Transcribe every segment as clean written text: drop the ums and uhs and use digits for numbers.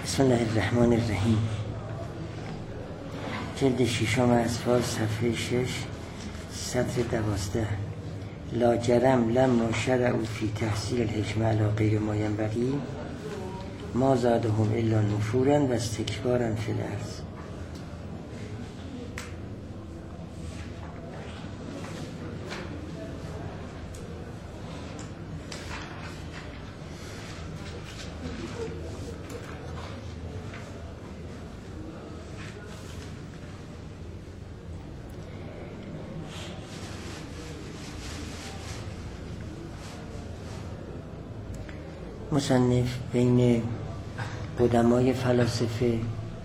بسم الله الرحمن الرحیم. جلد ششم اطفال صفحه 6 سطر 12. لاجرم لما شرعوا فی تحصیل الحکمه علی غیر ما ینبغی ما زادهم الا نفورا و استکبارا فی الارض. مصنف بین قدمای فلاسفه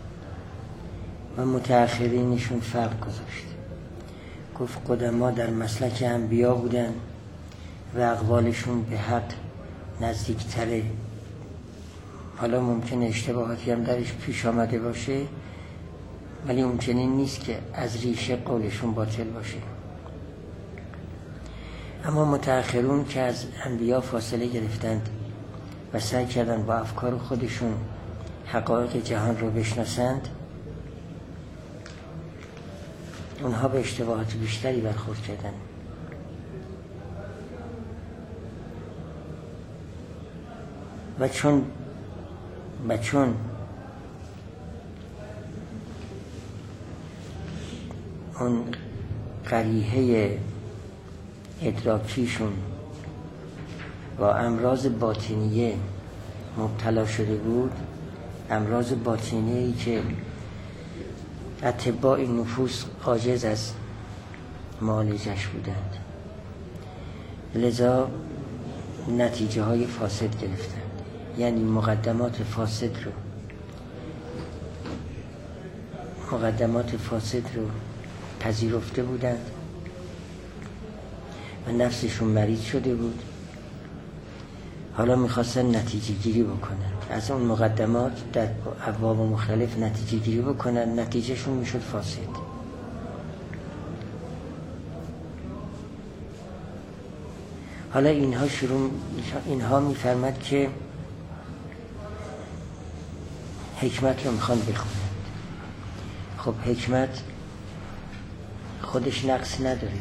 و متأخرینشون فرق گذاشت. گفت قدما در مسلک انبیا بودن و اقوالشون به حق نزدیکتره. حالا ممکنه اشتباهاتی هم درش پیش آمده باشه، ولی اون چنین نیست که از ریشه قولشون باطل باشه. اما متأخرون که از انبیا فاصله گرفتند و سعی کردن با افکار خودشون حقایق جهان رو بشناسند، اونها به اشتباهات بیشتری برخورد کردن. و چون اون قریحه ادراکیشون با امراض باطنیه مبتلا شده بود، امراض باطنیه‌ای که اطباء نفوس عاجز از معالجش بودند، لذا نتیجه های فاسد گرفتند. یعنی مقدمات فاسد رو پذیرفته بودند و نفسشون مریض شده بود. حالا میخواستن نتیجه گیری بکنن از اون مقدمات، در ابواب مختلف نتیجه گیری بکنن، نتیجهشون میشد فاسد. حالا اینها میفرماد که حکمت رو میخوان بخونند. خب حکمت خودش نقص نداره،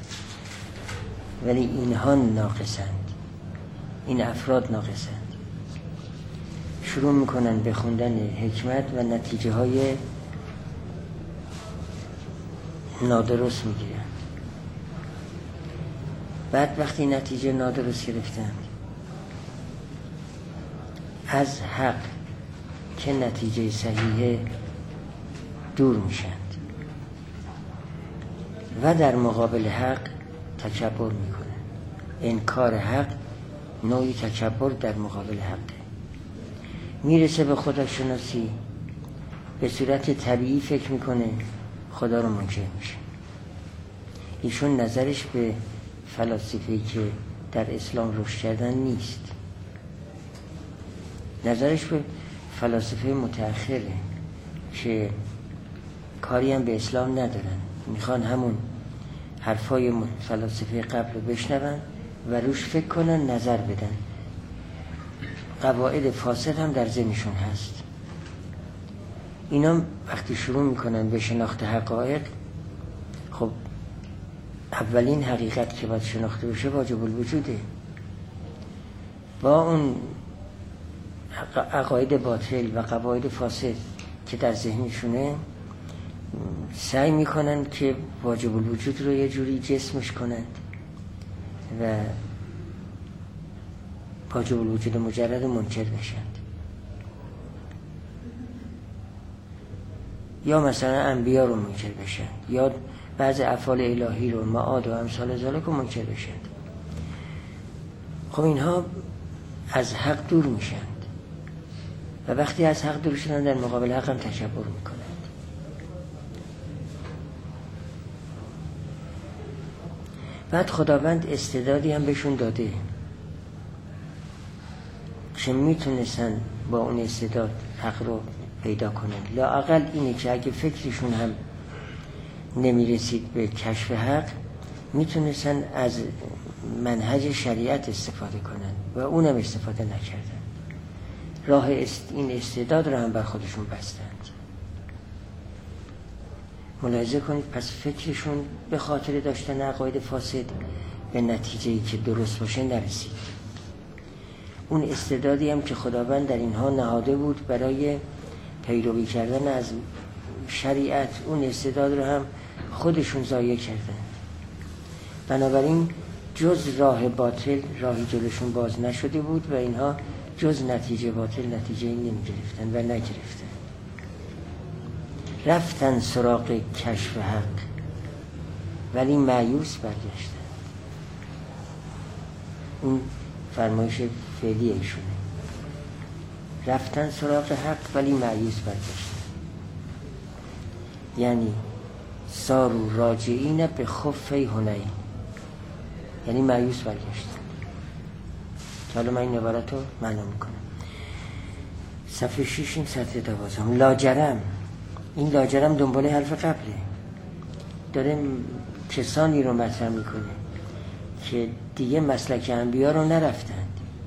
ولی اینها ناقصند، این افراد ناقصند. شروع میکنن به خوندن حکمت و نتیجه های نادرست میگیرن. بعد وقتی نتیجه نادرست گرفتن، از حق که نتیجه صحیحه دور میشند و در مقابل حق تکبر میکنن. انکار حق نوعی تکبر در مقابل حقه. میرسه به خداشناسی، به صورت طبیعی فکر میکنه خدا رو منکر میشه. ایشون نظرش به فلاسفه‌ای که در اسلام رشد کردن نیست، نظرش به فلاسفه متأخره که کاری هم به اسلام ندارن، میخوان همون حرفای فلاسفه قبل رو بشنون و روش فکر کنن، نظر بدن. قواعد فاسد هم در ذهنشون هست. اینا وقتی شروع میکنن به شناخت حقایق، خب اولین حقیقت که باید شناخته بشه واجب الوجوده. با اون عقاید باطل و قواعد فاسد که در ذهنشونه، سعی میکنن که واجب الوجود رو یه جوری جسمش کنند و واجب الوجود مجرد منکر بشند. یا مثلا انبیا رو منکر بشند، یا بعض افعال الهی رو، معاد و امثال ذالک رو منکر بشند. خب اینها از حق دور میشند و وقتی از حق دور شدن، در مقابل حق هم تکبر میکنند. بعد خداوند استعدادی هم بهشون داده که میتونستن با اون استعداد حق رو پیدا کنند. لااقل اینه که اگه فکرشون هم نمیرسید به کشف حق، میتونستن از منهج شریعت استفاده کنند و اونم استفاده نکردن. راه این استعداد را هم بر خودشون بستند. ملاحظه کنید پس فکرشون به خاطر داشتن عقاید فاسد به نتیجه‌ای که درست باشه نرسید. اون استعدادی هم که خداوند در اینها نهاده بود برای پیروی کردن از شریعت، اون استعداد رو هم خودشون ضایع کردن. بنابراین جز راه باطل راهی جلوشون باز نشده بود و اینها جز نتیجه باطل نتیجه‌ای نمی‌گرفتن و نگرفتن. رفتن سراغ کشف حق ولی مایوس برگشتن. اون فرمایش فعلی ایشونه. رفتن سراغ حق ولی مایوس برگشتن، یعنی سارو راجعین به خفی هنین، یعنی مایوس برگشتن. حالا من این عبارت رو معنا میکنم. صفحه 6 این سطر 12. لاجرم، این لاجرم دنبال حرف قبله، داره کسانی رو مطرح میکنه که دیگه مسلک انبیا رو نرفتند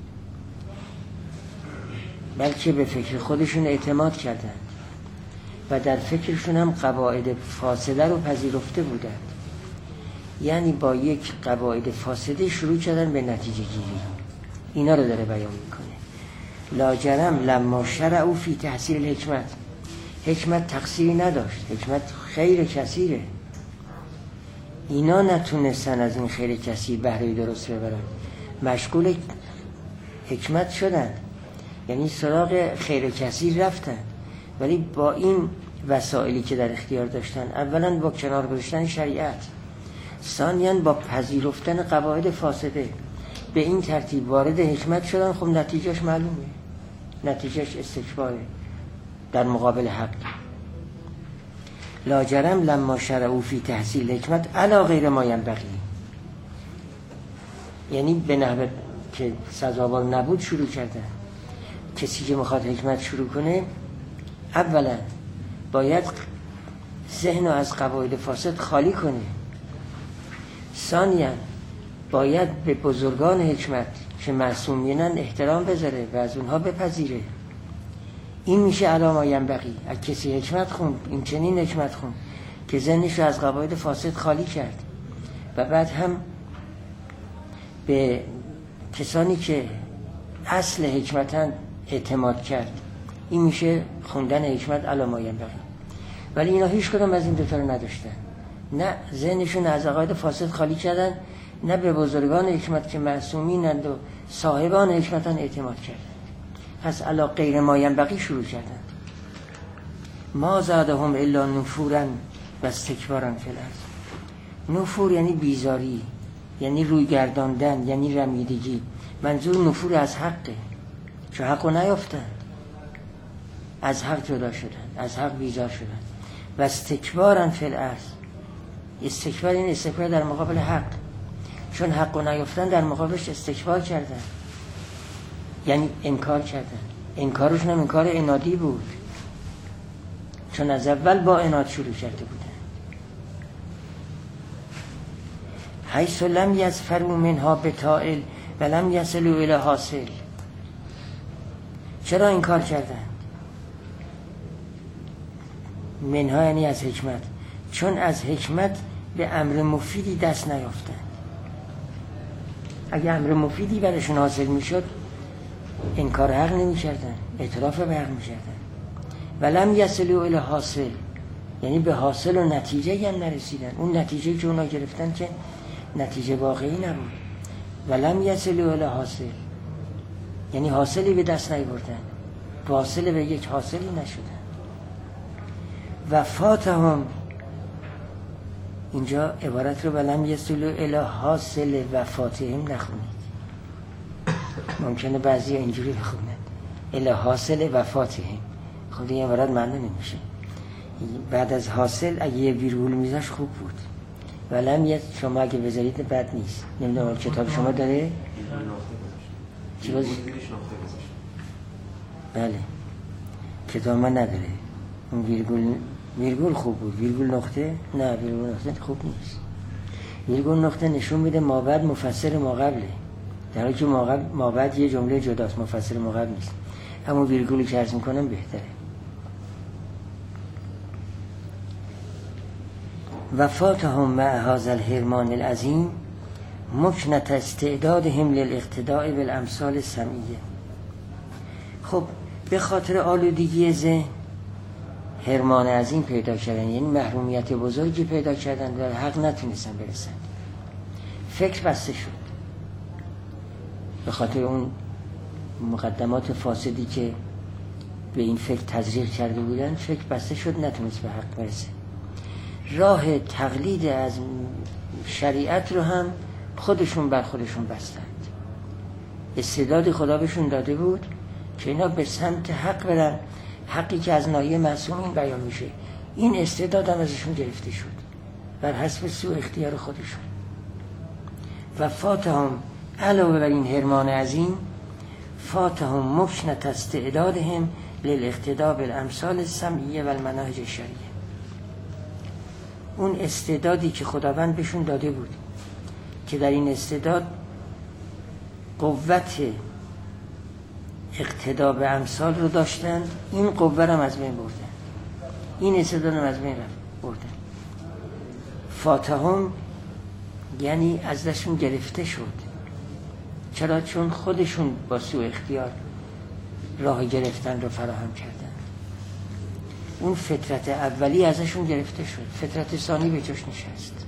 بلکه به فکر خودشون اعتماد کردند و در فکرشون هم قواعد فاسده رو پذیرفته بودند. یعنی با یک قواعد فاسده شروع کردن به نتیجه گیری. اینا رو داره بیان میکنه. لاجرم لما شرعوا فی تحصیل الحکمت، حکمت تقصیری نداشت، حکمت خیر کثیره. اینا نتونستن از این خیر کثیر بهره درست ببرن، مشغول حکمت شدن، یعنی سراغ خیر کثیر رفتن، ولی با این وسایلی که در اختیار داشتن، اولا با کنار گذاشتن شریعت، ثانیاً با پذیرفتن قواعد فاسده، به این ترتیب وارد حکمت شدن. خب نتیجهش معلومه، نتیجهش استکباره در مقابل حق. لاجرم لما شرعوا فی تحصیل حکمت علی غیر ما ینبغی، یعنی به نحوه که سزاوار نبود شروع کردن. کسی که میخواد حکمت شروع کنه اولا باید ذهن رو از قواعد فاسد خالی کنه، ثانیاً باید به بزرگان حکمت که معصومینن احترام بذاره و از اونها بپذیره. این میشه علی ما ینبغی. اگه کسی حکمت خوند، این چنین حکمت خوند که ذهنش رو از قواعد فاسد خالی کرد و بعد هم به کسانی که اصل حکمتن اعتماد کرد، این میشه خوندن حکمت علی ما ینبغی. ولی اینا هیچ کدوم از این دوتا رو نداشتن، نه ذهنشون از عقاید فاسد خالی کردن، نه به بزرگان حکمت که معصومینند و صاحبان حکمتن اعتماد کردن. پس علی غیر ما ینبغی شروع کردن. ما زادهم الا نفورا و استکبارا فی الارض. نفور یعنی بیزاری، یعنی روی گرداندن، یعنی رمیدگی. منظور نفور از حقه، چون حقو نیافتند، از حق جدا شدن، از حق بیزار شدن. و استکبارا فی الارض، استکبار این استکبار در مقابل حق، چون حقو نیافتن در مقابلش استکبار کردن، یعنی انکار کردن. انکارشون هم انکار عنادی بود، چون از اول با عناد شروع کرده بودن. حیث لم یظفروا منها بطائل و لم یصلوا الی حاصل. چرا انکار کردن؟ منها یعنی از حکمت، چون از حکمت به امر مفیدی دست نیافتن. اگه امر مفیدی برشون حاصل میشد انکار حق نمی کردن، اعتراف به حق می کردن. ولم یصلوا الی حاصل، یعنی به حاصل و نتیجه هم نرسیدن. اون نتیجه که اونا گرفتن که نتیجه واقعی نبود. ولم یصلوا الی حاصل یعنی حاصلی به دست نیاوردن، واصل به یک حاصلی نشدن. وفاتهم، اینجا عبارت رو ولم یصلوا الی حاصل وفاتهم نخونید، ممکنه بعضی اینجوری بخونن الی حاصل وفاتهم. خب این عبارت معنی نمیشه. بعد از حاصل اگه یه ویرگول میذاش خوب بود. ولم شما اگه بذارید بد نیست. نمیدونم کتاب شما داره؟ چی باز؟ بله کتاب من نداره. اون ویرگول خوب بود. ویرگول نقطه؟ نه ویرگول نقطه خوب نیست. ویرگول نقطه نشون میده ما بعد مفسر ما قبله، در حالی که ما بعد یه جمله جداست، مفسر ما قبل نیست. همون ویرگولی که عرض میکنم بهتره. وفاتهم مع هذا الحرمان العظیم مکنت استعدادهم للاقتداء بالامثال السمعیه. خب به خاطر آلودگی ذهن حرمان عظیم پیدا کردن، یعنی محرومیت بزرگی پیدا کردن، در حق نتونستن برسن. فکر بسته شد به خاطر اون مقدمات فاسدی که به این فکر تزریق کرده بودن. فکر بسته شد، نتونست به حق برسه. راه تقلید از شریعت رو هم خودشون بر خودشون بستند. استعداد خدا بهشون داده بود که اینا به سمت حق برن، حقی که از ناحیه معصومین بیان میشه. این استعداد هم ازشون گرفته شد بر حسب سوء اختیار خودشون. و فاتهم علاوه بر این حرمان عظیم، فاتهم مکنت استعدادهم للاقتداء بالامثال السمعیه و المناهج الشرعیه. اون استعدادی که خداوند بهشون داده بود که در این استعداد قوت اقتدا به امثال رو داشتن، این قوه رو از بین بردن، این استعداد رو از بین بردن. فاتهم یعنی از دستشون گرفته شد. چرا؟ چون خودشون با سوء اختیار راه گرفتن رو فراهم کردن. اون فطرت اولی ازشون گرفته شد، فطرت ثانی به جاش نشست.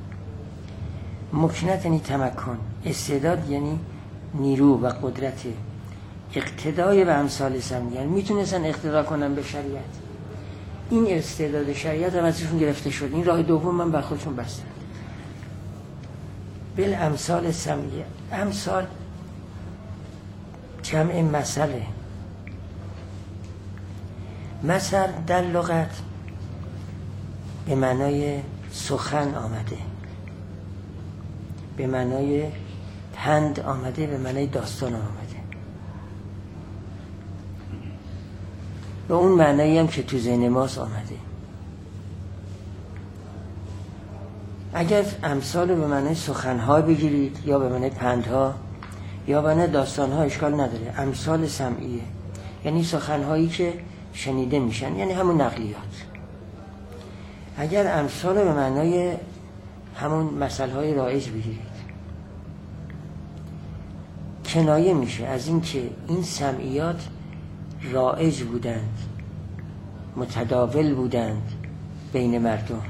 مکنت یعنی تمکن، استعداد یعنی نیرو و قدرت اقتدای به امثال سمعیه، یعنی میتونستن اقتدا کنن به شریعت. این استعداد شریعت هم ازشون گرفته شد. این راه دوم من بر خودشون بستن. بالامثال سمعیه، امثال جمع مثله. مثل در لغت به معنای سخن آمده، به معنای پند آمده، به معنای داستان آمده. به اون معنایی هم که تو ذهن ماست آمده. اگر امثال رو به معنای سخنها بگیرید یا به معنای پندها یا به معنای داستانها اشکال نداره. امثال سمعیه یعنی سخنهایی که شنیده میشن، یعنی همون نقلیات. اگر امثال رو به معنای همون مثلهای رایج بگیرید، کنایه میشه از این که این سمعیات رایج بودند، متداول بودند بین مردم.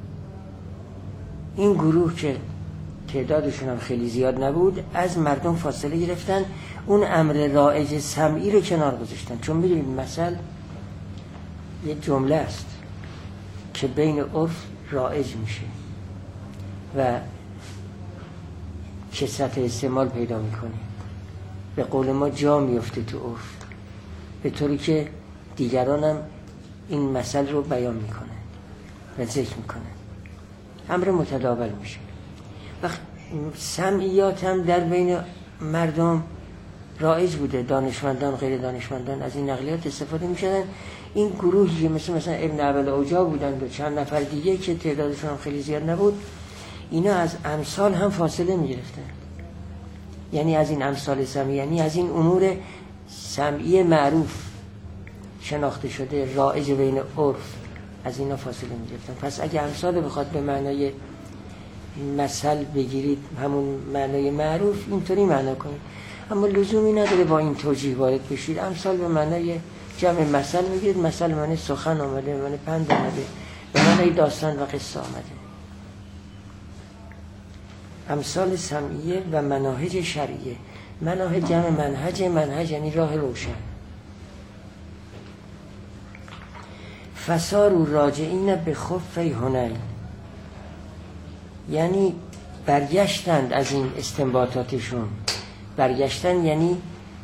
این گروه که تعدادشون هم خیلی زیاد نبود، از مردم فاصله گرفتن، اون امر رایج سمعی رو کنار گذاشتن. چون می‌دونید مثل یه جمله است که بین عرف رایج میشه و کثرت استعمال پیدا میکنه. به قول ما جا میفته تو عرف، به طوری که دیگران هم این مثل رو بیان میکنن و ذکر میکنن. امر متداول میشه. و سمعیات هم در بین مردم رایج بوده. دانشمندان غیر دانشمندان از این نقلیات استفاده میشدن. این گروهی که مثلا ابن ابل اوجا بودند و چند نفر دیگه که تعدادشون هم خیلی زیاد نبود، اینا از امثال هم فاصله میگرفتن. یعنی از این امثال سمعی، یعنی از این امور سمعی معروف شناخته شده رایج بین عرف، از اینا فاصله میگرفتن. پس اگه امثال بخواد به معنای مثل بگیرید، همون معنای معروف، اینطوری معنا کنید. اما لزومی نداره با این توجیه وارد بشید. امثال به معنای جمع مثل میگیرید. مثل به معنای سخن آمده، به معنای پند آمده، به معنای داستان و قصه آمده. امثال سمعیه و مناهج شرعیه. مناهج جمع منهج، منهج یعنی راه روشن. فساروا راجعین به خف هنین، یعنی برگشتند از این استنباطاتشون. برگشتن یعنی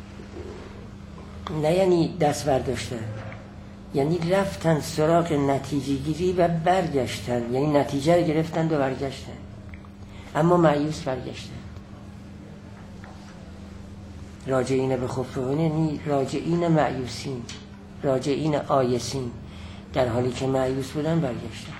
نه یعنی دست برداشتن، یعنی رفتن سراغ نتیجه گیری و برگشتن، یعنی نتیجه رو گرفتند و برگشتن، اما مایوس برگشتن. راجعین به خف هنین یعنی راجعین مایوسین، راجعین آیسین، در حالی که مایوس بودن برگشتن.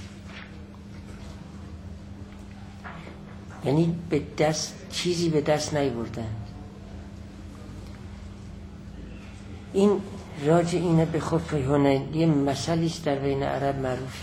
یعنی به دست چیزی به دست نیاوردن. این راجعین به خف حنین یه مسئله است در بین عرب معروفه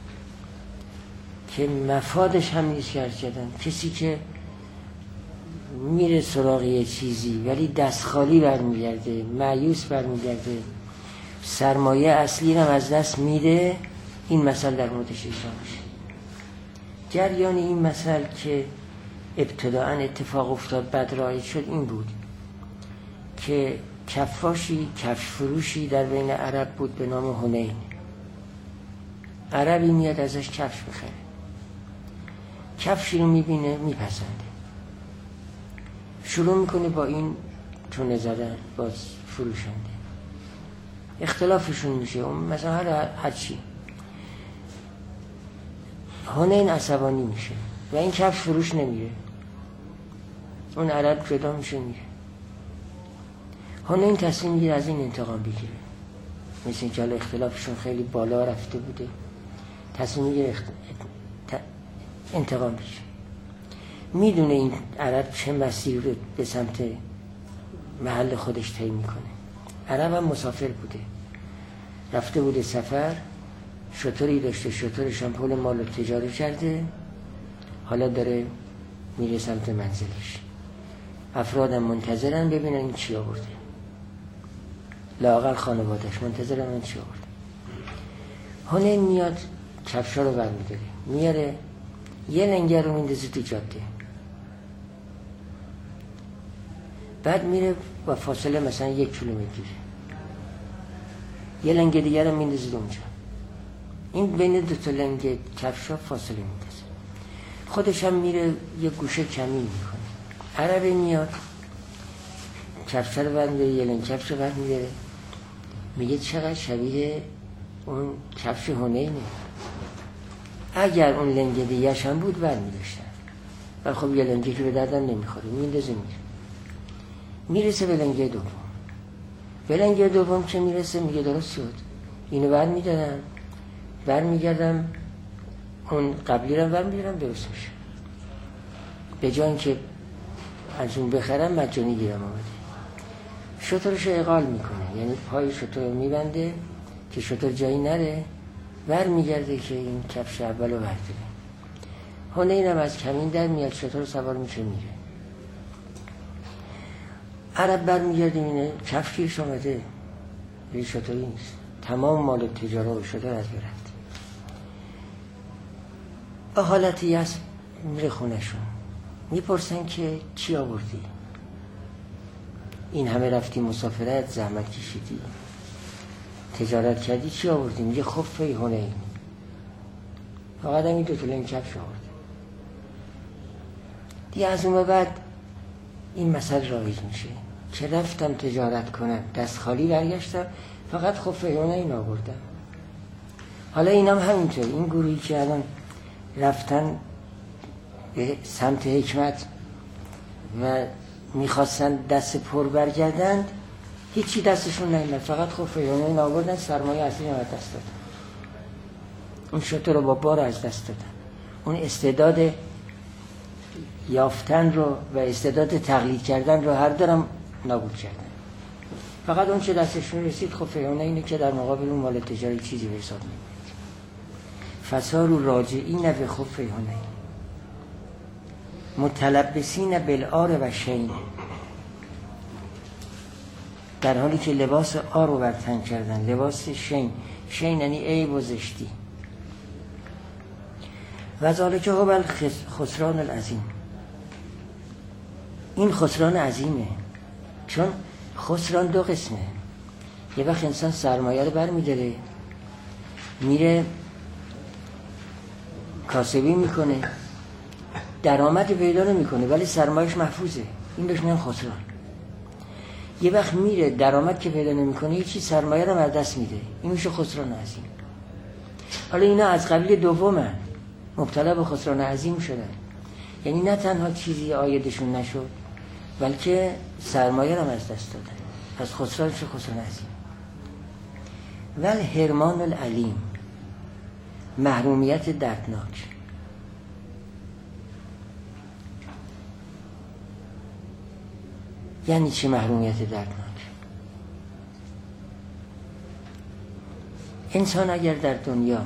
که مفادش هم نیست که کردن. کسی که میره سراغ یه چیزی ولی دست خالی برمیگرده، مایوس برمیگرده، سرمایه اصلی هم از دست میده، این مسئله در موردش اجرا میشه. جریان این مسئله که ابتداعا اتفاق افتاد بعد رایج شد این بود که کفاشی، کفش فروشی در بین عرب بود به نام حنین. عربی میاد ازش کفش بخره، کفشی رو میبینه میپسنده، شروع میکنه با این چونه زدن باز فروشنده، اختلافشون میشه، مثلا هر چی. حنین عصبانی میشه و این کفش فروش نمیره، اون عرب جدا میشه میره. حنین تصمیم میگیره از این انتقام بگیره، مثل اینکه اختلافشون خیلی بالا رفته بوده، تصمیم میگیره انتقام بگیره. میدونه این عرب چه مسیر رو به سمت محل خودش طی میکنه. عرب هم مسافر بوده، رفته بوده سفر، شتری داشته، شترش هم پول مال تجاری کرده، حالا داره میره سمت منزلش. افرادم منتظرن ببینن این چی آورده، لااقل خانوادش منتظرن این چی آورده. حنین میاد کفشا رو برمیداره، میاره یه لنگر رو میندازه تو جاده، بعد میره با فاصله مثلا 1 کیلومتر یه لنگ دیگر رو میندازه اونجا. این بین دو تا لنگ کفشا فاصله میندازه، خودش هم میره یه گوشه کمین میکنه. عربی میاد کفشا رو برمیداره، یه لنگ کفش رو برمیداره، میگه چقدر شبیه اون کفش حنینه، اگر اون لنگ دیگرش هم بود برمیداشتن، ولی خب یه لنگی که به دردم نمیخوره، میندازه میرسه به لنگ دوم. به لنگ دوم که میرسه میگه درست شد، اینو برمیدارم، برمیگردم اون قبلی رو برمیدارم، درست میشه. به جای اینکه از اون بخرم مجانی گیرم آمده. شترش رو اقال میکنه، یعنی پای شتر رو میبنده که شتر جایی نره، برمیگرده که این کفش اول رو برداره. حنین هم از کمین در میاد، شتر رو سوار میشه میره. عرب برمیگرده اینه کفش گیرش آمده، یه شتری نیست، تمام مال تجاره و شتر از برد. به حالتی از میره خونشون، میپرسن که چی آوردی؟ این همه رفتی مسافرت، زحمت کشیدی، تجارت کردی، چی آوردی؟ میگه خف حنین. فقط هم این 2 لنگ کفش آورده. دیگه از اون بعد این مسئله رایج میشه که رفتم تجارت کنم، دست خالی برگشتم، فقط خف حنین آوردم. حالا اینام همینطور، این گروهی که الان رفتن به سمت حکمت و میخواستن دست پر برگردند، هیچی دستشون نیامد، فقط خف حنین آوردن، سرمایه اصلی رو از دست دادن، اون شتر رو با بار از دست دادن، اون استعداد یافتن رو و استعداد تقلید کردن رو هر دارم نابود کردن. فقط اون چه دستشون رسید خف حنینه که در مقابل اون مال تجاری چیزی به حساب نمیاد. فصاروا راجعین به خف حنین متلبسین بالعار و شین، در حالی که لباس عار رو بر تن کردن، لباس شین، شین یعنی عیب و زشتی. و ذالک هو الخسران العظیم، این خسران عظیمه، چون خسران 2 قسمه. یه وقت انسان سرمایه رو برمیداره میره کاسبی میکنه، درآمد پیدا نمیکنه ولی سرمایه‌اش محفوظه، این بهش میگن خسران. یه وقت میره درآمد که پیدا نمیکنه، یه چیز سرمایه رو از دست میده، این میشه خسران عظیم. حالا اینا از قبیل دومن، مبتلا به خسران عظیم شدن، یعنی نه تنها چیزی عایدشون نشد بلکه سرمایه رو از دست دادن، از خسران شد خسران عظیم. والحرمان العلیم، محرومیت دردناک. یعنی چه محرومیت دردناک؟ انسان اگر در دنیا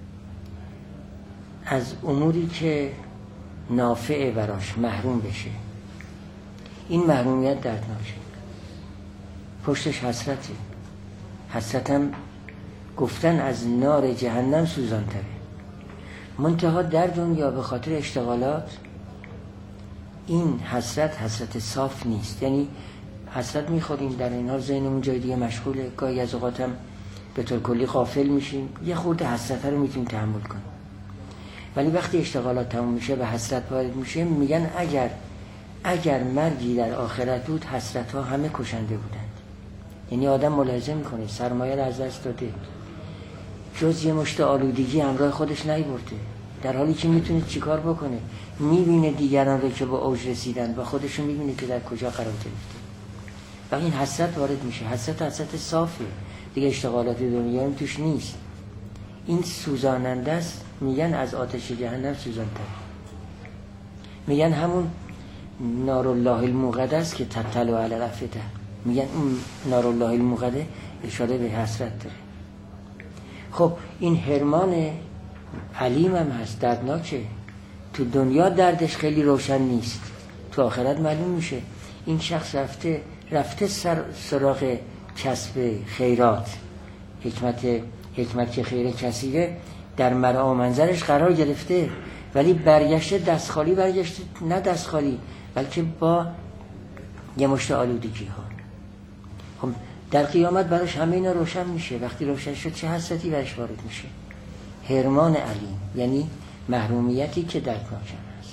از اموری که نافعه براش محروم بشه، این محرومیت دردناکه. پشتش حسرته. حسرتم گفتن از نار جهنم سوزان‌تره. منتها در دنیا به خاطر اشتغالات این حسرت صاف نیست. یعنی حسرت میخوریم، در این حال ذهنمون جای دیگه مشغوله، گاهی از اوقاتم به طور کلی غافل میشیم، یه خورده حسرت رو میتونیم تحمل کنیم. ولی وقتی اشتغالات تموم میشه به حسرت وارد میشه، میگن اگر مرگی در آخرت بود حسرت ها همه کشنده بودند. یعنی آدم ملاحظه میکنه سرمایه رو از دست داده، جز یه مشت آلودگی همراه خودش نیورده، در حالی که میتونه چیکار بکنه. میبینه دیگران رو که با اوج رسیدن و خودشون میبینه که در کجا قرار گرفته و این حسرت وارد میشه. حسرت صافه دیگه، اشتغالات دنیا هم توش نیست. این سوزاننده است. میگن از آتش جهنم سوزان‌تر. میگن همون نار الله الموقده است که تطلع علی الافئده. میگن اون نار الله الموقده اشاره به حسرت داره. خب این حرمان علیم هم هست، دردناکه. تو دنیا دردش خیلی روشن نیست، تو آخرت معلوم میشه. این شخص رفته سراغ کسب خیرات، حکمت که خیر کثیره در مرعا منظرش قرار گرفته، ولی برگشته دست خالی، برگشته نه دست خالی بلکه با یه مشت آلودگی ها. خب در قیامت براش همه اینا روشن میشه. وقتی روشن شد چه حسرتی برش وارد میشه؟ حرمان علیم، یعنی محرومیتی که دردناک است.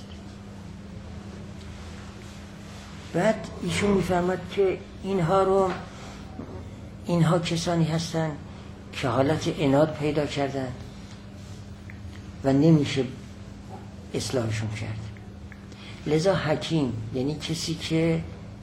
بعد ایشون میفرماد که اینها کسانی هستن که حالت عناد پیدا کردن و نمیشه اصلاحشون کرد. لذا حکیم یعنی کسی که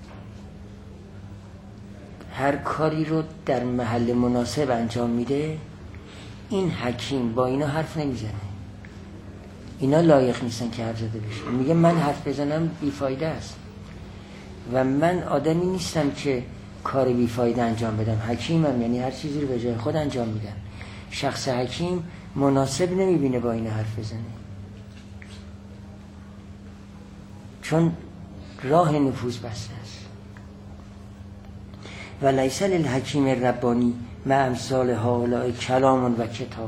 هر کاری رو در محل مناسب انجام میده. این حکیم با اینا حرف نمیزنه، اینا لایق نیستن که حرف زده بشه. میگه من حرف بزنم بیفایده است و من آدمی نیستم که کار بیفایده انجام بدم. حکیمم، یعنی هر چیزی رو به جای خود انجام میدم. شخص حکیم مناسب نمیبینه با این حرف بزنه، چون راه نفوذ بسته است. و لیس للحکیم الربانی مع امثال هؤلاء کلام و کتاب.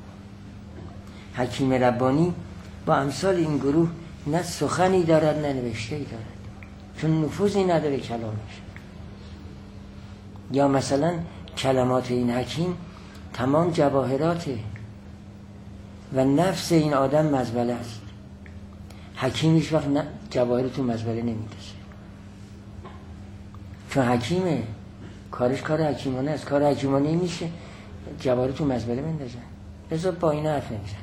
حکیم ربانی با امثال این گروه نه سخنی دارد نه نوشته‌ای دارد، چون نفوذی نداره کلامش. یا مثلا کلمات این حکیم تمام جواهراته و نفس این آدم مزبله است. حکیم هیچ وقت جواهر تو مزبله نمیدازه، چون حکیمه، کارش کار حکیمانه است. کار حکیمانه میشه جواهر تو مزبله بندازن. لذا با این حرف نمیزن.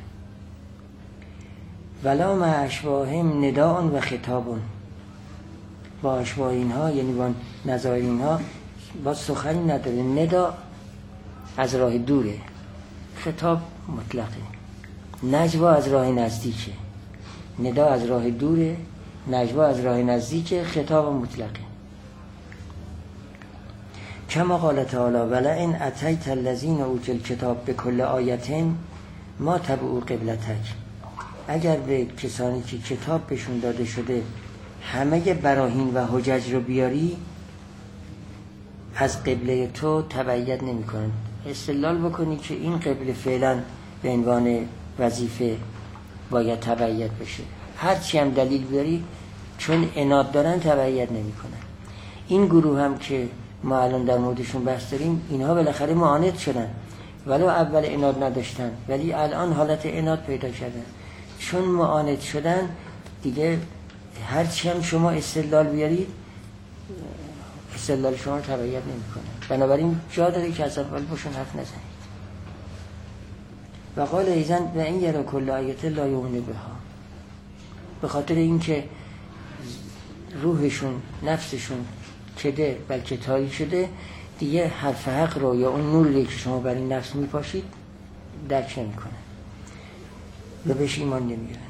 ولا مع اشباهم نداء و خطاب. با اشباه اینها یعنی با نظایر اینها با سخنی نداره. ندا از راه دوره، خطاب مطلقه. نجوا از راه نزدیکه. ندا از راه دوره، نجوا از راه نزدیکه، خطاب مطلقه. کما قال تعالی ولئن اتیت الذین اوتوا الکتاب بکل آیة ما تبعوا قبلتک. اگر به کسانی که کتاب بهشون داده شده همه براهین و حجج رو بیاری، از قبله تو تبعیت نمی کنن. استدلال بکنی که این قبله فعلا به عنوان وظیفه باید تبعیت بشه، هرچی هم دلیل بیاری چون عناد دارن تبعیت نمی کنن. این گروه هم که ما الان در موردشون بحث داریم، اینها بالاخره معاند شدن، ولو اول عناد نداشتن ولی الان حالت عناد پیدا کردن. چون معاند شدن دیگه هرچی هم شما استدلال بیارید استدلال شما رو تبعیت نمی کنن. بنابراین جا داره که از اول باشون حرف نزنید. و قال ایزن و این یرا کل آیت لا یؤمن بها. به خاطر اینکه روحشون نفسشون کده بلکه تاریک شده، دیگه حرف حق رو یا اون نوری که شما برای نفس میپاشید درک نمی کنن و بهش ایمان نمیارن.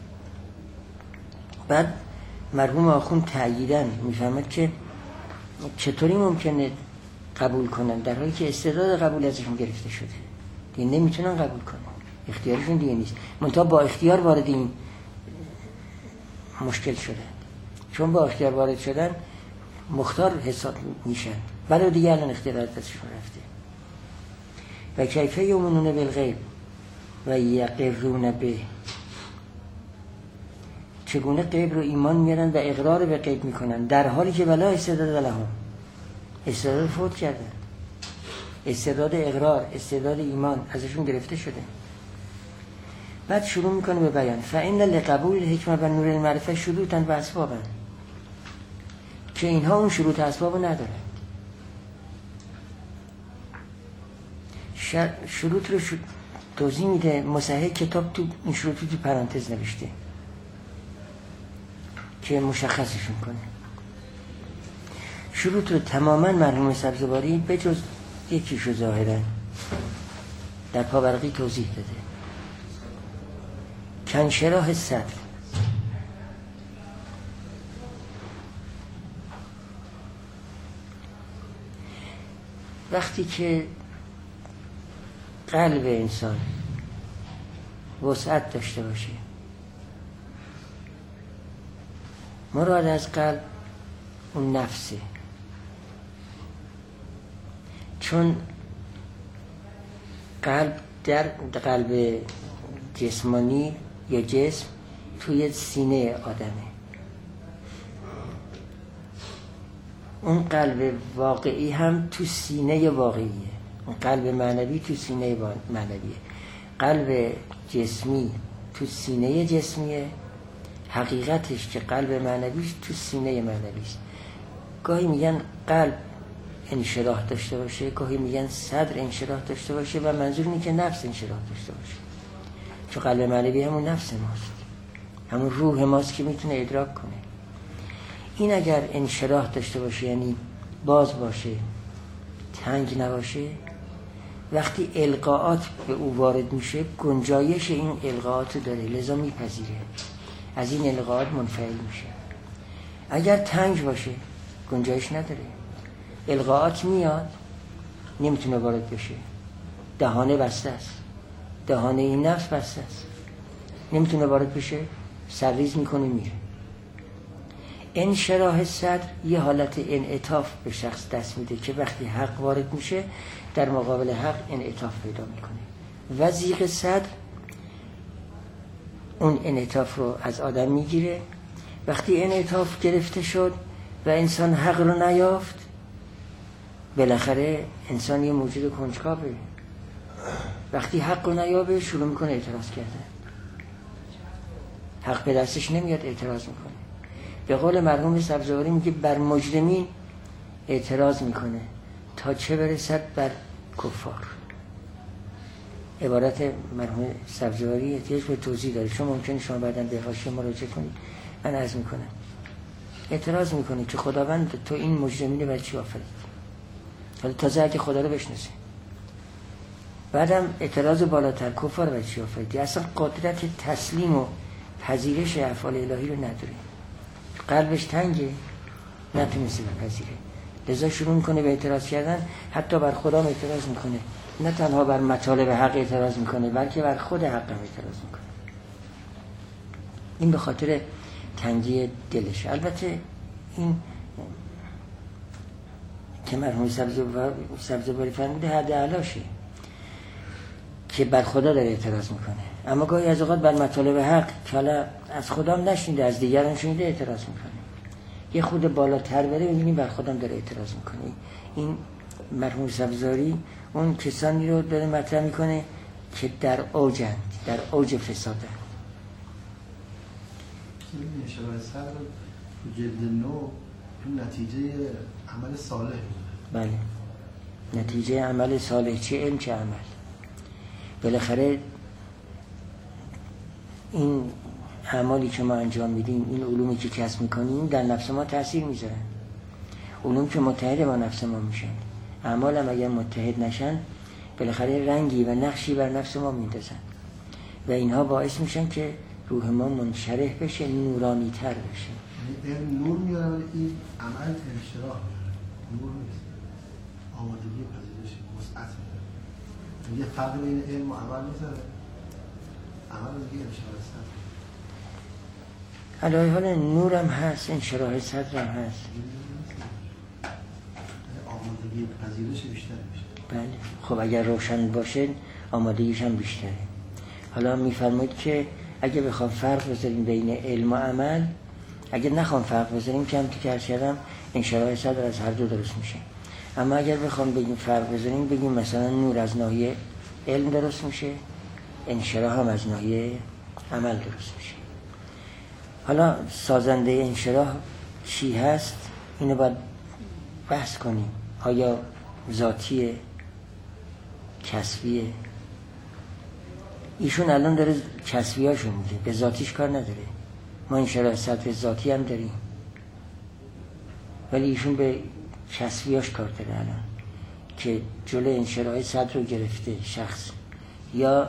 بعد مرحوم آخوند تأییدن میفهمد که چطوری ممکنه قبول کنن در حالی که استعداد قبول ازشون گرفته شده. دیگه نمیتونن قبول کنن، اختیارشون دیگه نیست. منتها با اختیار وارد این مشکل شدن، چون با اختیار وارد شدن مختار حساب میشن، ولی دیگه الان اختیار از دستشون رفته. و کیفه یؤمنون بالغیب و یقرون به، چگونه غیب رو ایمان میارن و اقرار به غیب میکنن در حالی که بلا استعداد لهم، استعداد فوت کردن، استعداد اقرار، استعداد ایمان ازشون گرفته شده. بعد شروع میکنه به بیان فإن لقبول الحکمة و نور المعرفة شروطا و اسبابا، که اینها اون شروط اسبابو ندارن. شروط رو توضیح میده مصحح کتاب، تو این شروط رو تو پرانتز نوشته که مشخصشون کنه. شروط رو تماما مرحوم سبزواری به جز یکیشو ظاهرا در پاورقی توضیح داده. کنشراح صدر، وقتی که قلب انسان وسعت داشته باشه، مراد از قلب اون نفسه، چون قلب در قلب جسمانی یا جسم توی سینه آدمه، اون قلب واقعی هم تو سینه واقعیه، اون قلب معنوی تو سینه معنویه. قلب جسمی تو سینه جسمیه، حقیقتش که قلب معنویش تو سینه معنویست. گاهی میگن قلب انشراح داشته باشه، گاهی میگن صدر انشراح داشته باشه و منظور اینه که نفس انشراح داشته باشه، چون قلب معنوی همون نفس ماست، همون روح ماست که میتونه ادراک کنه. این اگر انشراح داشته باشه یعنی باز باشه، تنگ نباشه، وقتی القاءات به او وارد میشه گنجایش این القاءات داره، لذا میپذیره، از این القاءات منفعل میشه. اگر تنگ باشه گنجایش نداره، القاءات میاد نمیتونه وارد بشه، دهانه بسته است، دهانه این نفس بسته است، نمیتونه وارد بشه، سرریز میکنه میره. انشراح صدر یه حالت انعطاف به شخص دست میده که وقتی حق وارد میشه در مقابل حق انعطاف پیدا میکنه. و ضیق صدر اون انعطاف رو از آدم میگیره. وقتی انعطاف گرفته شد و انسان حق رو نیافت، بالاخره انسان یه موجود کنجکاوه، وقتی حق رو نیابه شروع میکنه اعتراض کردن، حق به دستش نمیاد اعتراض میکنه. به قول مرحوم سبزواری میگه بر مجرمین اعتراض میکنه تا چه برسد بر کفار. عبارت مرحوم سبزواری احتیاج به توضیح داره، شما ممکنه شما بعداً به حاشیه مراجعه کنید. من عرض میکنم اعتراض میکنه که خداوند تو این مجرمین رو برای چی آفرید، حالا تازه اگه خدا رو بشناسه. بعدم اعتراض بالاتر، کفار رو برای چی آفریدی؟ اصلا قدرت تسلیم و پذیرش افعال الهی رو نداره، قلبش تنگه، نتونسته بپذیره، لذا شروع میکنه به اعتراض کردن. حتی بر خدا هم اعتراض میکنه، نه تنها بر مطالب حق اعتراض میکنه بلکه بر خود حق هم اعتراض میکنه. این به خاطر تنگی دلش. البته این که مرحوم سبزواری فرموده حد اعلاشه که بر خدا داره اعتراض میکنه، اما گاهی از اوقات بر مطالب حق که حالا از خودم نشنیده از دیگران شنیده اعتراض میکنه. یه خود بالاتر بره ببینیم بر خودم داره اعتراض میکنه. این مرحوم سبزواری اون کسانی رو داره مطرح میکنه که در اوجند، در اوج فسادن. این شرایط صدر تو جلد 9 این نتیجه عمل صالح بود. بله، نتیجه عمل صالح، چه علم چه عمل. بالاخره این اعمالی که ما انجام میدیم، این علومی که کسب میکنیم در نفس ما تأثیر میذارن. علوم که متحد با نفس ما میشن، اعمال هم اگر متحد نشن بالاخره رنگی و نقشی بر نفس ما میندازن و اینها باعث میشن که روح ما منشرح بشه، نورانی تر بشه. یعنی نور میاره ولی این عمل انشراح نور نیست، آمادگی پذیرش وسعت میاره. یه فرق بین علم و عمل میذاره. عمل دیگه انشراح صدر. علاوه حال نورم هست، انشراح صدرم هست. آمادگی پذیرش بیشتر میشه. بله. خب اگر روشن باشه آمادگیش هم بیشتره. حالا میفرمایید که اگه بخوام فرق بذاریم بین علم و عمل، اگه نخوام فرق بذاریم که هم تو که کردم انشراح صدر از هر دو درست میشه. اما اگر بخوام بگیم فرق بذاریم، بگیم مثلا نور از ناحیه علم درست میشه، انشراح هم از ناحیه عمل درست میشه. حالا سازنده انشراح چی هست؟ اینو باید بحث کنیم. آیا ذاتیه، کسبیه؟ ایشون الان داره کسبیاشو میگه، به ذاتیش کار نداره. ما انشراح صدر ذاتی هم داریم، ولی ایشون به کسبیاش کار داره الان، که جلو انشراح صدر رو گرفته شخص، یا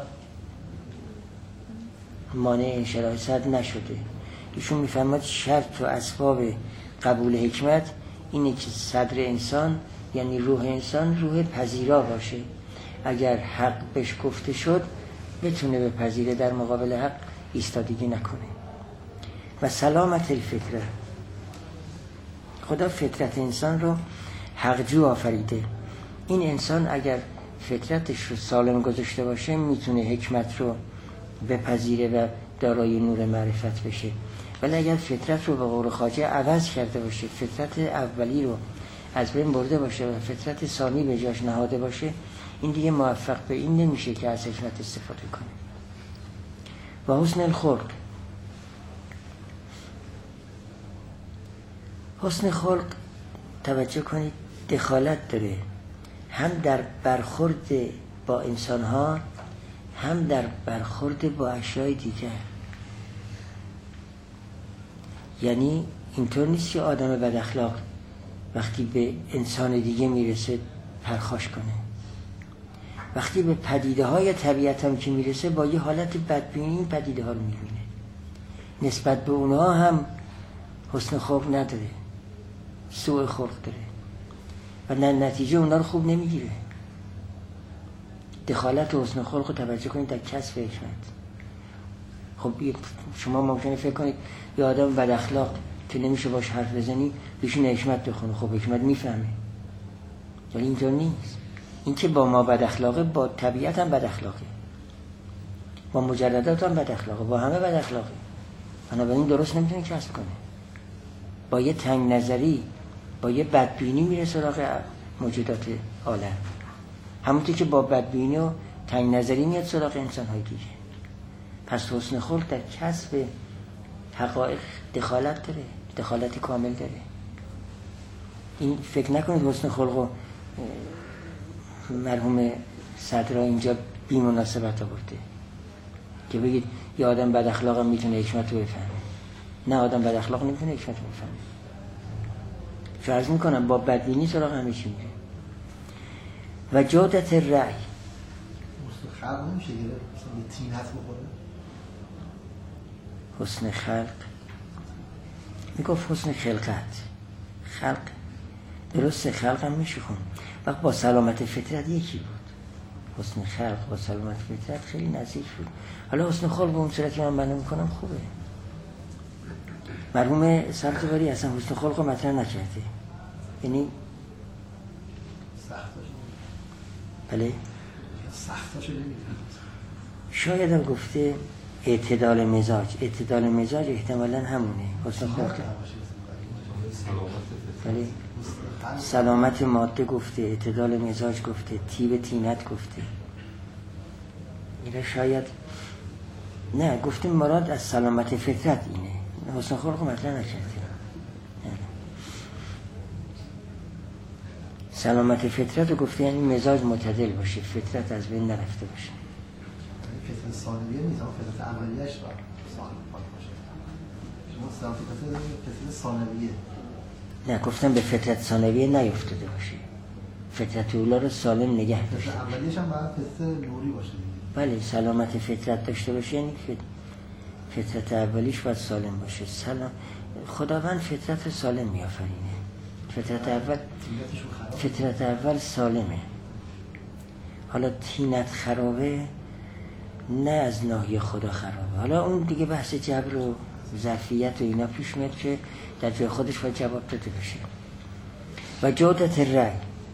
مانع انشراح صدر نشده. ایشون میفهمد شرط و اسباب قبول حکمت اینه که صدر انسان، یعنی روح انسان، روح پذیرا باشه. اگر حق بهش گفته شد بتونه به پذیره، در مقابل حق ایستادگی نکنه. و سلامت الفطره، خدا فطرت انسان رو حقجو آفریده. این انسان اگر فطرتش رو سالم گذاشته باشه میتونه حکمت رو بپذیره و دارای نور معرفت بشه. ولی اگر فطرت رو به قول خواجه عوض کرده باشه، فطرت اولی رو از بین برده باشه و فطرت ثانی به جاش نهاده باشه، این دیگه موفق به این نمیشه که از حکمت استفاده کنه. و حسن الخلق، حسن خلق توجه کنید دخالت داره هم در برخورد با انسان‌ها، هم در برخورد با اشیاء دیگر. یعنی اینطور نیست که آدم بد اخلاق وقتی به انسان دیگه میرسه پرخاش کنه. وقتی به پدیده های طبیعت هم که میرسه با یه حالت بدبینی این پدیده ها رو میبینه، نسبت به اونها هم حسن خلق نداره، سوء خلق داره و در نتیجه اونها رو خوب نمیگیره. دخالت و حسن خلق رو توجه کنید در کسب حکمت. خب شما ممکنه فکر کنید یه آدم بد اخلاق که نمیشه باش حرف بزنی بهشون حکمت بخونه، خب حکمت میفهمه، ولی اینطور نیست. این که با ما بد اخلاقه، با طبیعت هم بد اخلاقه، با مجردات هم بد اخلاقه، با همه بد اخلاقه. بنابراین درست نمیتونه کسب کنه. با یه تنگ نظری، با یه بدبینی میره سراغ موجودات عالم، همونطور که با بدبینی و تنگ نظری میاد سراغ انسان‌های دیگه. پس حسن خلق در کسب حقایق دخالت داره، دخالت کامل داره. این فکر نکنید حسن خلق و مرحوم صدرا اینجا بی مناسبت آورده که بگید یه آدم بد اخلاق هم میتونه حکمت رو بفهمه. نه، آدم بد اخلاق نمیتونه حکمت رو بفهمه. فرض میکنم با بدبینی سراغ همه چی میره. و جادت رأی، خلق نمیشه گره مثلا یه تینت بخوره. حسن خلق میگفت حسن خلقت، خلق درست خلق هم میشه خون وقت با سلامت فطرت یکی بود. حسن خلق با سلامت فطرت خیلی نزدیک بود. حالا حسن خلق به اون صورتی من بنده میکنم خوبه. مرحوم سبزواری اصلا حسن خلق رو مطرح نکرده، یعنی بله سختاشو نمیدونم. شاید هم گفته اعتدال مزاج. اعتدال مزاج احتمالاً همونه حسن خلق. بله سلامت ماده گفته، اعتدال مزاج گفته، طیب طینت گفته. اینا شاید نه گفتیم مراد از سلامت فطرت اینه، حسن خلق مطرح نکرده. سلامت فطرت رو گفته یعنی مزاج معتدل باشه، فطرت از بین نرفته باشه. فطرت ثانویه نیست، اما فطرت اولیه‌اش باید سالم باشه. شما فطرت ثانویه نه گفتم به فطرت ثانویه نیفتاده باشه، فطرت اولا رو سالم نگه داشته. فطرت اولیه‌اش هم باید فطرت نوری باشه. بله سلامت فطرت داشته باشه، یعنی فطرت اولیش باید سالم باشه. خداوند فطرت سالم میآفرینه. فطرت اول سالمه. حالا طینت خرابه نه از ناحیه خدا خرابه. حالا اون دیگه بحث جبر و ظرفیت و اینا پیش میاد که در جای خودش باید جواب داده بشه. و جودت رأی،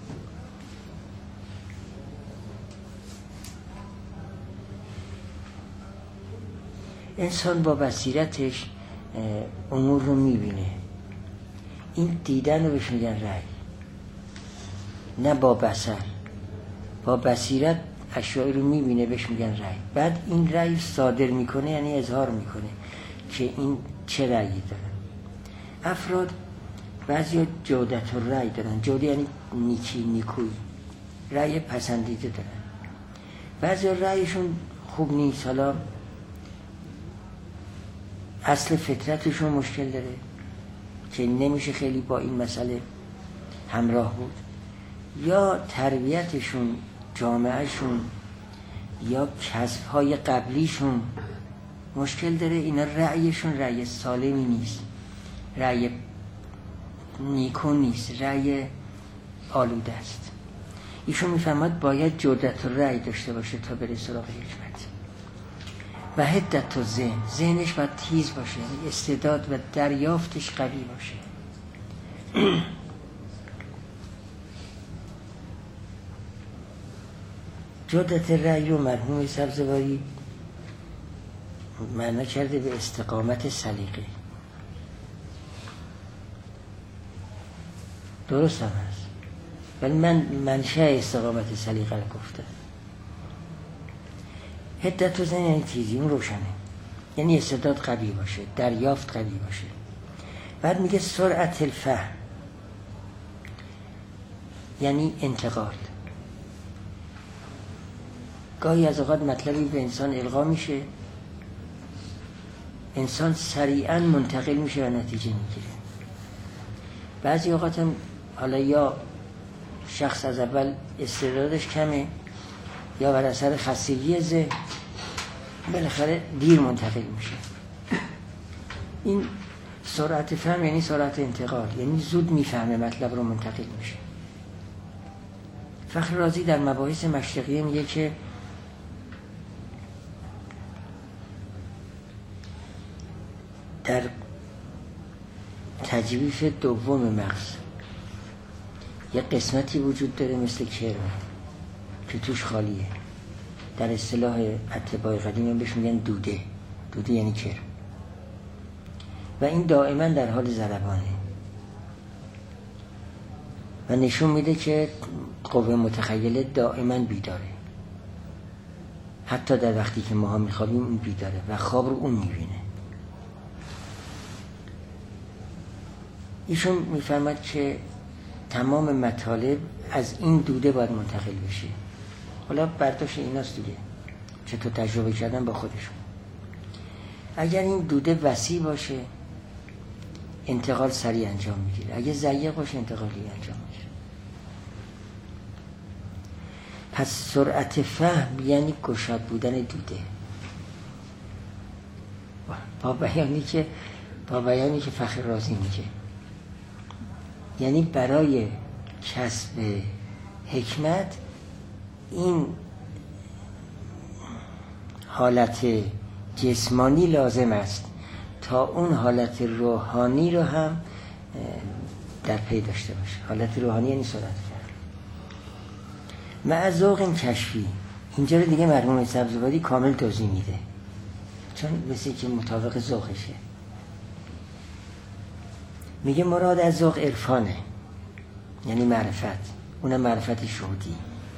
انسان با بصیرتش امور رو میبینه، این دیدن رو بهش میگن رأی، نه با بصر. با بصیرت اشیاء رو میبینه بهش میگن رأی. بعد این رأی صادر میکنه، یعنی اظهار میکنه که این چه رأیی داره. افراد بعضی جودت و رأی دارن، جودی یعنی نیکی، نیکوی، رأی پسندیده دارن. بعضی رأیشون خوب نیست، حالا اصل فطرتشون مشکل داره که نمیشه خیلی با این مسئله همراه بود، یا تربیتشون، جامعهشون، یا کسب‌های قبلیشون مشکل داره. اینا رأیشون رأی سالمی نیست، رأی نیکو نیست، رأی آلوده است. ایشون میفهمد باید جودت و رأی داشته باشه تا بره سراغ حکمت. و حدت و ذهن، ذهنش باید تیز باشه، یعنی استعداد و دریافتش قوی باشه. جودت رأی رو مرحوم سبزواری معنا کرده به استقامت سلیقه. درست هم هست، ولی من منشأ استقامت سلیقه رو گفتم. حدت و ذهن یعنی تیزی، اون روشنه، یعنی استعداد قوی باشه، دریافت قوی باشه. بعد میگه سرعت الفهم، یعنی انتقال. گاهی از اوقات مطلبی به انسان القا میشه، انسان سریعا منتقل میشه و نتیجه میگیره. بعضی اوقات هم حالا یا شخص از اول استعدادش کمه، یا بر اثر خستگی ذهن بالاخره دیر منتقل میشه. این سرعت فهم یعنی سرعت انتقال، یعنی زود میفهمه، مطلب رو منتقل میشه. فخر رازی در مباحث مشرقیه میگه که در تجویف دوم مغز یه قسمتی وجود داره مثل کرم که توش خالیه. در اصطلاح اتباع قدیم بهش میگن دوده. دوده یعنی کرم. و این دائما در حال ضربانه و نشون میده که قوه متخیله دائما بیداره. حتی در وقتی که ماها میخوابیم اون بیداره و خواب رو اون میبینه. ایشون میفرماد که تمام مطالب از این دوده باید منتقل بشه. حالا برداشت ایناست دیگه، چطور تجربه کردن با خودشون. اگر این دوده وسیع باشه انتقال سریع انجام میگیره، اگه ضیق باشه انتقالی انجام میگیره. پس سرعت فهم یعنی گشاد بودن دوده. با بیانی که فخر رازی میگه، یعنی برای کسب حکمت این حالت جسمانی لازم است تا اون حالت روحانی رو هم در پی داشته باشه. حالت روحانی یعنی سرعت فهم. مع ذوق کشفی، اینجا رو دیگه مرحوم سبزواری کامل توضیح میده چون مثل که مطابق ذوقشه. میگه مراد از ذوق عرفانه، یعنی معرفت، اونم معرفت شهودی.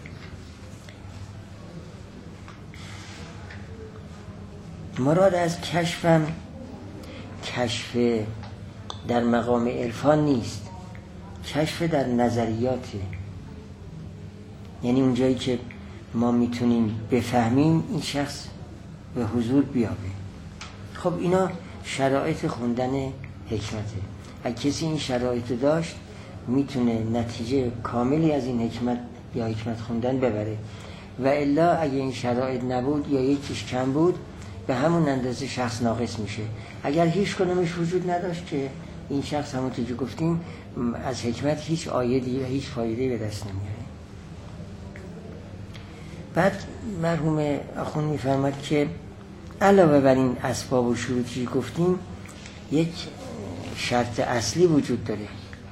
مراد از کشفم کشف در مقام عرفان نیست، کشف در نظریاته، یعنی اونجایی که ما میتونیم بفهمیم این شخص به حضور بیابه. خب اینا شرایط خوندن حکمته. اگه کسی این شرایط داشت میتونه نتیجه کاملی از این حکمت یا حکمت خوندن ببره، و الا اگه این شرایط نبود یا یکیش کم بود به همون اندازه شخص ناقص میشه. اگر هیچ کنمش وجود نداشت که این شخص همونطور که گفتیم از حکمت هیچ آیدی و هیچ فایده‌ای به دست نمیاره. بعد مرحوم آخوند میفرماد که علاوه بر این اسباب و شروطی گفتیم یک شرط اصلی وجود داره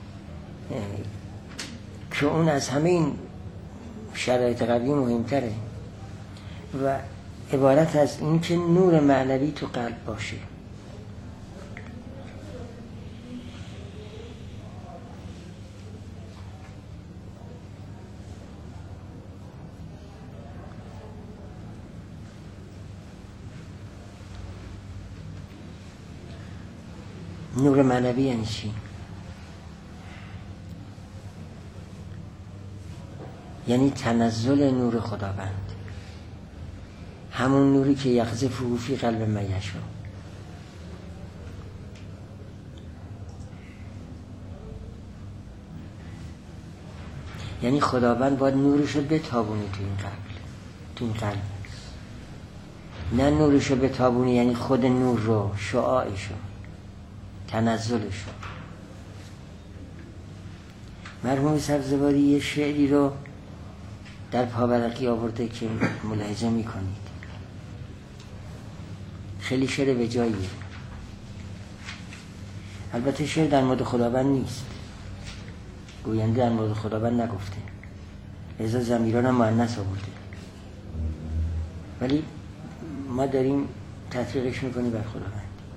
که اون از همه این شرایط قبلی مهمتره و عبارت از این که نور معنوی تو قلب باشه. نور معنوی یعنی چی؟ یعنی تنزل نور خداوند، همون نوری که یقذفه فی قلب من یشاء. یعنی خداوند باید نورشو بتابونه تو این قلب. نه نورشو بتابونه یعنی خود نور رو، شعاعشو، تنزلشو. مرحوم سبزواری یه شعری رو در پاورقی آورده که ملاحظه میکنید، خیلی شعر به جاییه. البته شعر در مورد خداوند نیست، گوینده در مورد خداوند نگفته، لذا ضمیران هم مؤنث آورده، ولی ما داریم تطبیقش میکنیم بر خداوند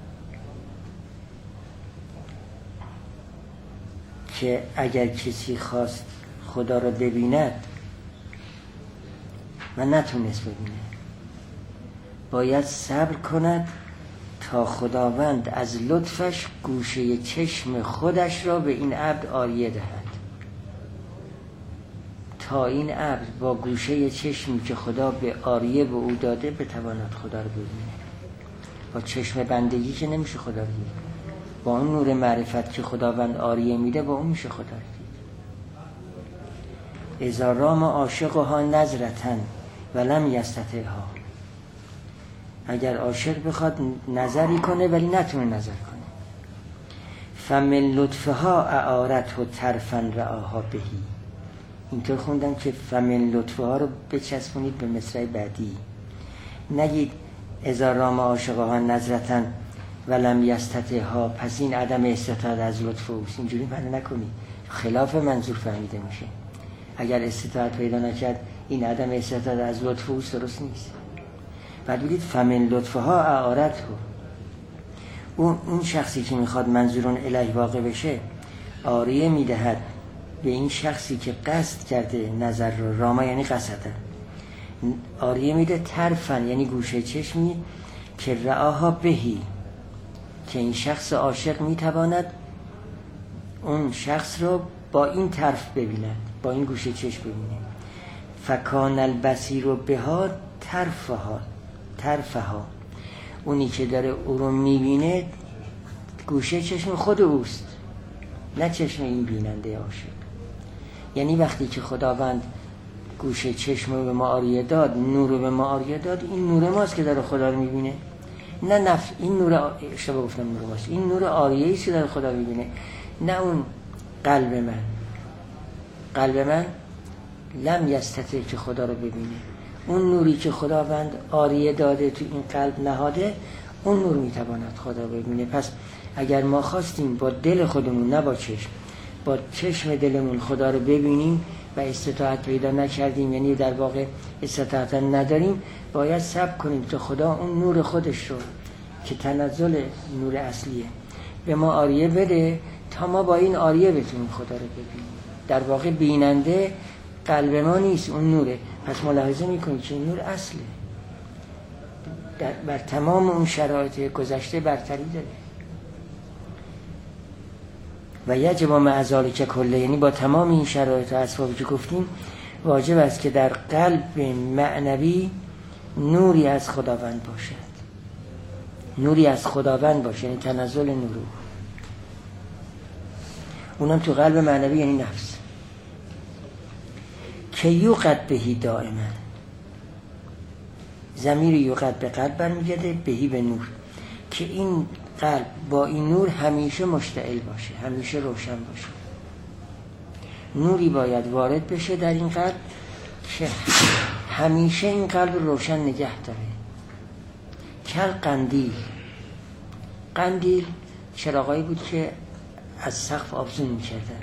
که اگر کسی خواست خدا را ببیند و نتونست ببینه، باید صبر کند تا خداوند از لطفش گوشه چشم خودش را به این عبد عاریه دهد، تا این عبد با گوشه چشمی که خدا به عاریه به او داده بتواند خدا را ببینه. با چشم بندگی که نمیشه خدا را دید، با اون نور معرفت که خداوند عاریه میده با اون میشه خدا را دید. اذا رام عاشقها نظرتن ولم یستطعها، اگر عاشق بخواد نظری کنه ولی نتونه نظر کنه. فمن لطفها اعارته طرفا رعاها بهی. اینطور خوندم که فمن لطفها رو بچسبونید به مصرع بعدی، نگید اذا رام عاشقها نظرتن ولم یستطعها، پس این عدم استطاعت از لطف اوست. اینجوری معنی نکنید، خلاف منظور فهمیده میشه. اگر استطاعت پیدا نکرد این عدم استطاعت از لطف اوست، درست نیست. بعد بگید فمن لطفها اعارته، اون شخصی که میخواد منظورون الهی واقع بشه عاریه میدهد به این شخصی که قصد کرده نظر رو. راما یعنی قصده، عاریه میده طرفن یعنی گوشه چشمی که رعاها بهی، که این شخص عاشق میتواند اون شخص رو با این طرف ببیند، با این گوشه چشم ببینه. فکان البصیر بها طرفها، اونی که داره او رو میبینه گوشه چشم خود اوست، نه چشم این بیننده عاشق. یعنی وقتی که خداوند گوشه چشم رو به ما عاریه داد، نور رو به ما عاریه داد، این نور ماست که داره خدا رو میبینه، نه این نور، اشتباه گفتم نور ماست، این نور عاریه ایست که داره خدا رو میبینه، نه اون قلب من لم یستطع که خدا رو ببینه. اون نوری که خداوند عاریه داده تو این قلب نهاده، اون نور میتواند خدا ببینه. پس اگر ما خواستیم با دل خودمون، نه با چشم، با چشم دلمون خدا رو ببینیم و استطاعت پیدا نکردیم، یعنی در واقع استطاعت نداریم، باید صبر کنیم تا خدا اون نور خودش رو که تنزل نور اصلیه به ما عاریه بده، تا ما با این عاریه بتونیم خدا رو ببینیم. در واقع بیننده قلب ما نیست، اون نوره. پس ملاحظه میکنید که این نور اصله، بر تمام اون شرایط گذشته برتری داره. و یجب مع ذلک کله، یعنی با تمام این شرایط و اسبابی که گفتیم واجب است که در قلب معنوی نوری از خداوند باشد، نوری از خداوند باشه، یعنی تنزل نور، اونم تو قلب معنوی یعنی نفس. که یوقد بهی دائما، ضمیر یوقد به قلب برمیگرده، بهی به نور، که این قلب با این نور همیشه مشتعل باشه، همیشه روشن باشه. نوری باید وارد بشه در این قلب که همیشه این قلب روشن نگه داره. کل قندیل، قندیل چراغایی بود که از سقف آویزون می‌کردن.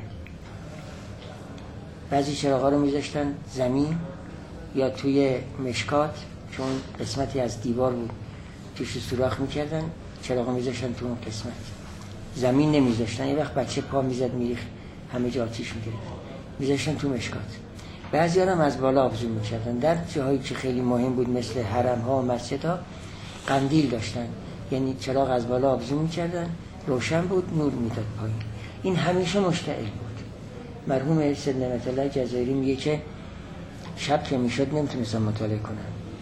بعضی چراغا رو می‌ذاشتن زمین یا توی مشکات، چون قسمتی از دیوار بود توش سوراخ می‌کردن، چراغا می‌ذاشتن تو اون قسمت، زمین نمی‌ذاشتن. یه وقت بچه پا می‌زد می‌ریخت همه جا آتیش می‌گرفت، می‌ذاشتن تو مشکات. بعضی‌ها هم از بالا آویزون می‌کردن. در جاهایی که خیلی مهم بود مثل حرم‌ها و مسجدها قندیل داشتن، یعنی چراغ از بالا آویزون می‌کردن، روشن بود، نور میداد پایین. این همیشه مشتعل بود. مرحوم سید نعمت الله جزایری میگه که شب که میشد نمیتونستن مطالعه کنن،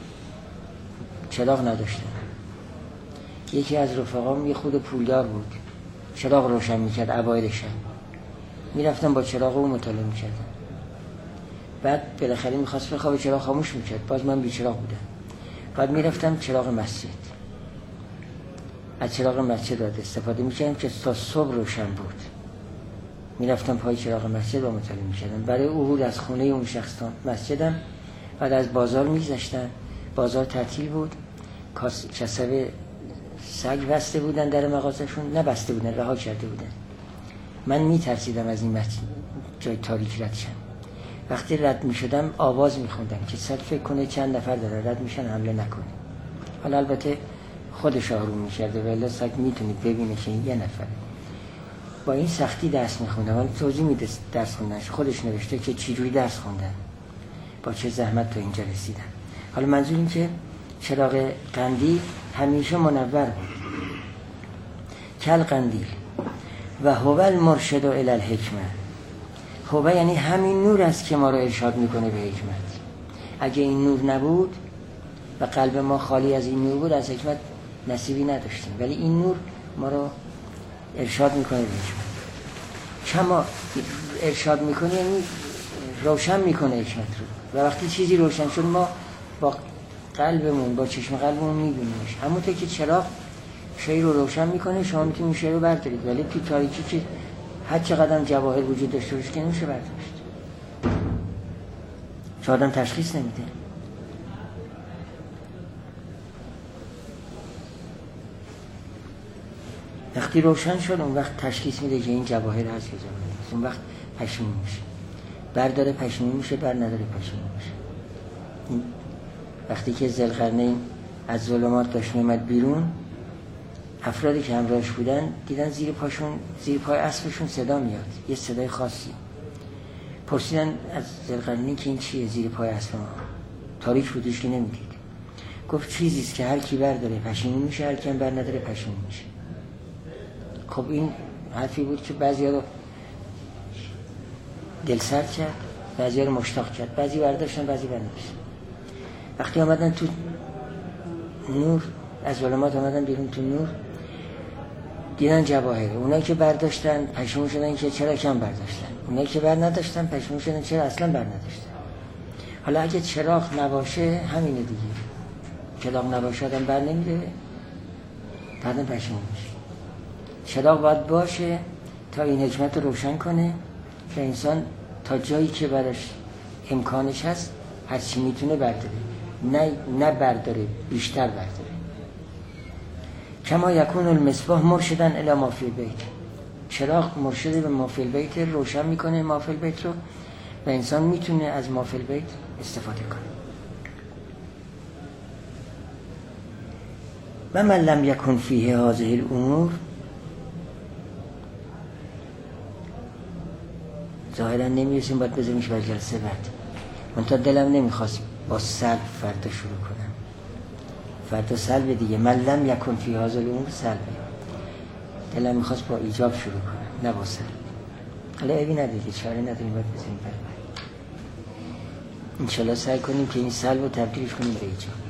چراغ نداشتن. یکی از رفقام یه خود پولدار بود، چراغ روشن میکرد اوایل شب، میرفتن با چراغ اون مطالعه میکردن. بعد بالاخره میخواست بخوابه، چراغ خاموش میکرد، باز من بی چراغ بودم. بعد میرفتم چراغ مسجد، از چراغ مسجد استفاده میکردم که تا صبح روشن بود. میرفتم پای چراغ مسجد و مطالعه میکردم. برای عبور از خونه اون شخص تا مسجدم بعد از بازار میگذشتن. بازار تعطیل بود، کسب سگ بسته بودن در مغازشون، نبسته بودن، رها کرده بودن. من میترسیدم از این جای تاریک رد شم. وقتی رد میشدم آواز میخوندم که سگ فکر کنه چند نفر داره رد میشن، حمله نکنه. حالا البته خودش آروم میکرده، ولی سگ میتونید ببینه که یه نفره. با این سختی درس میخوندم، ولی توضیح میده درس خوندنش. خودش نوشته که چجوری درس خوندن، با چه زحمت تا اینجا رسیدن. حالا منظور این که چراغ قندیل همیشه منور بود. کل قندیل و هو المرشد الی الحکمه. هو یعنی همین نور است که ما رو ارشاد میکنه به حکمت. اگه این نور نبود و قلب ما خالی از این نور بود، از حکمت نصیبی نداشتیم. ولی این نور ما رو ارشاد میکنه به حکمت. کما ارشاد میکنه یعنی روشن میکنه حکمت رو. و وقتی چیزی روشن شد ما با قلبمون، با چشم قلبمون میبینیمش. همونطور که چراغ شی رو روشن میکنه، شما میتونید شی رو بردارید، ولی تو تاریکی که هر چقدر جواهر وجود داشته باشه که نمیشه برداشت. چون آدم تشخیص نمیده. وقتی روشن شد اون وقت تشخیص میده که این جواهر هست که جواهر هست. اون وقت پشیمون میشه، برداره پشیمون میشه، بر نداره پشیمون میشه. وقتی که ذوالقرنین از ظلمات داشت میامد بیرون، افرادی که همراهش بودن دیدن زیر پای اسبشون صدا میاد، یه صدای خاصی. پرسیدن از ذوالقرنین که این چیه زیر پای اسب ما؟ تاریک بودش که نمیدید. گفت چیزیست که هر کی برداره پشیمون میشه، هر کی بر نداره پشیمون میشه. خب این حرفی بود که بعضیا رو دلسرد کرد، بعضیا رو مشتاق کرد. بعضی برداشتن، بعضی برداشتن. وقتی آمدن تو نور، از ظلمات آمدن بیرون تو نور، دیدن جواهره. اونایی که برداشتن پشیمون شدن که چرا کم برداشتن، اونایی که بر نداشتن پشیمون شدن چرا اصلا بر نداشتن. حالا اگه چراغ نباشه همینه دیگه. چراغ نباشه آدم بر نمیده، بعدم پشیمون میشه. چراغ باید باشه تا این حکمت رو روشن کنه که انسان تا جایی که براش امکانش هست هرچی میتونه برداره، نه برداره، بیشتر برداره. کما یکون المصباح مرشدن الی ما فی البیت. چراغ مرشد به ما فی البیت، روشن میکنه ما فی البیت رو و انسان میتونه از ما فی البیت استفاده کنه. و من لم یکن فیه هذه الامور، ظاهرا نمیرسیم، باید بذاریمش برای جلسه بعد. من تا دلم نمیخواست با سلب فردا شروع کنم. فردا سلب دیگه، من لم یکن فی هذه الامور سلبه. دلم میخواست با ایجاب شروع کنم، نه با سلب. حالا عیبی نداره، چاره نداریم، باید بذاریم برای بعد. انشالله سعی کنیم که این سلب رو تبدیلش کنیم به ایجاب.